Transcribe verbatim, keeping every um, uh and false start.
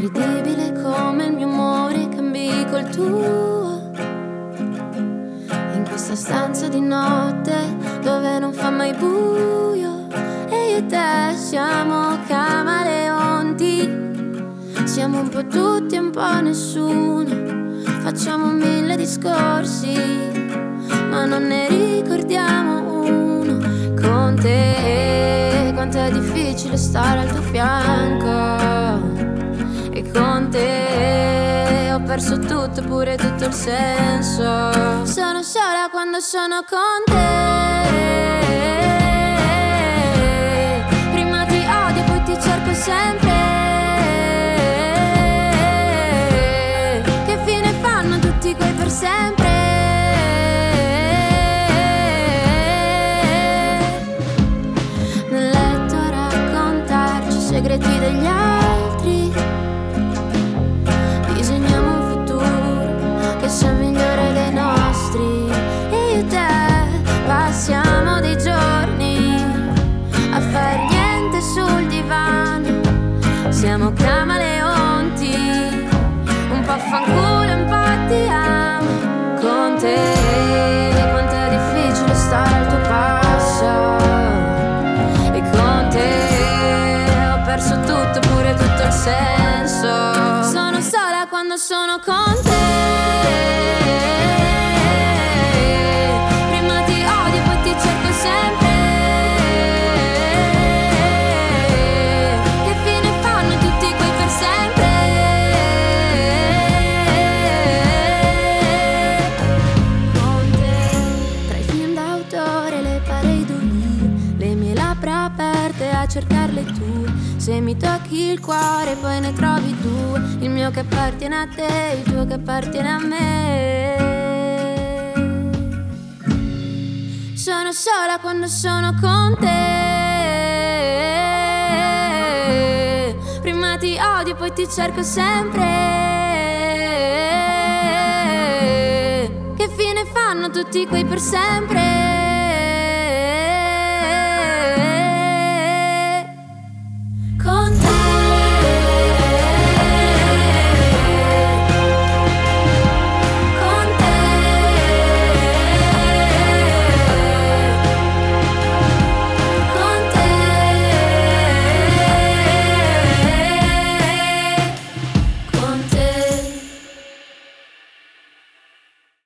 individibile come il mio amore cambi col tuo. In questa stanza di notte dove non fa mai buio, e io e te siamo camaleonti. Siamo un po' tutti e un po' nessuno, facciamo mille discorsi ma non ne ricordiamo uno. Con te quanto è difficile stare al tuo fianco, e con te ho perso tutto, pure tutto il senso. Sono sola quando sono con te. Prima ti odio, poi ti cerco sempre. Che fine fanno tutti quei per sempre? Nel letto a raccontarci i segreti degli altri, disegniamo un futuro che sia migliore dei nostri. E io e te passiamo dei giorni a far niente sul divano. Siamo camaleonti, un po' fanculo, un po' ti amo. Con te quanto è difficile stare al tuo passo, e con te ho perso tutto, pure tutto il senso. Sono sola quando sono con te. Prima ti odio, poi ti cerco sempre. Che fine fanno tutti quei per sempre? Con te, tra i film d'autore, le pareidolie, le mie labbra aperte a cercarle tue. Se mi tocchi il cuore poi ne trovi due, il mio che appartiene a te, il tuo che appartiene a me. Sono sola quando sono con te. Prima ti odio, poi ti cerco sempre. Che fine fanno tutti quei per sempre?